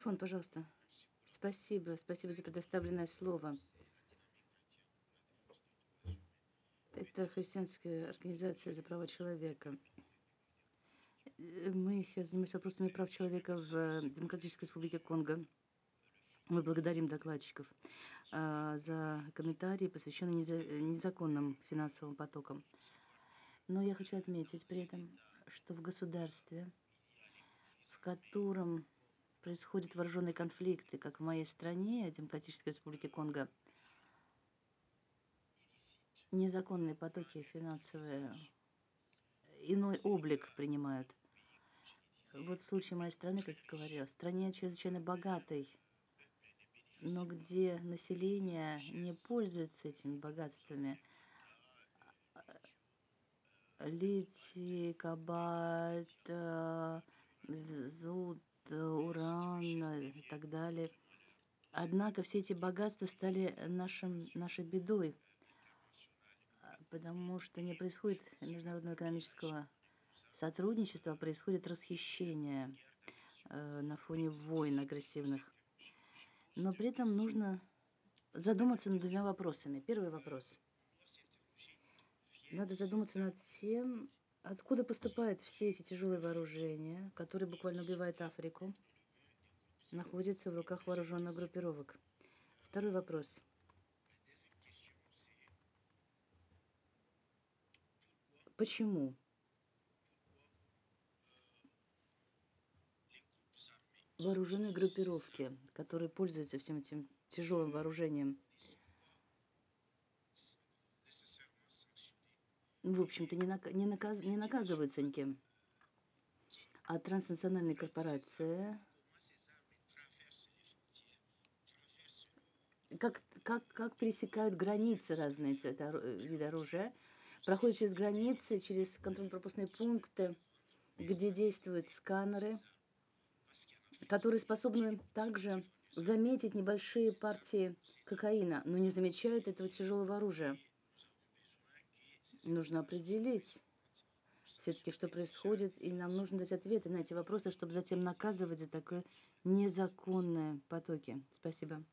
Микрофон, пожалуйста. Спасибо, спасибо за предоставленное слово. Это христианская организация за права человека. Мы занимаемся вопросами прав человека в Демократической Республике Конго. Мы благодарим докладчиков за комментарии, посвященные незаконным финансовым потокам. Но я хочу отметить при этом, что в государстве, в котором происходят вооруженные конфликты, как в моей стране, Демократической Республике Конго, незаконные потоки финансовые иной облик принимают. Вот в случае моей страны, как я говорила, в стране чрезвычайно богатой, но где население не пользуется этими богатствами. Литий, кобальт, золото, уран и так далее. Однако все эти богатства стали нашей бедой, потому что не происходит международного экономического сотрудничества, происходит расхищение на фоне войн агрессивных. Но при этом нужно задуматься над двумя вопросами. Первый вопрос. Надо задуматься над тем, откуда поступают все эти тяжелые вооружения, которые буквально убивают Африку, находятся в руках вооруженных группировок. Второй вопрос. Почему вооруженные группировки, которые пользуются всем этим тяжелым вооружением, в общем-то, не наказываются никем, а транснациональные корпорации, как пересекают границы разные виды оружия, проходят через границы, через контрольно-пропускные пункты, где действуют сканеры, которые способны также заметить небольшие партии кокаина, но не замечают этого тяжелого оружия. Нужно определить все-таки, что происходит, и нам нужно дать ответы на эти вопросы, чтобы затем наказывать за такие незаконные потоки. Спасибо.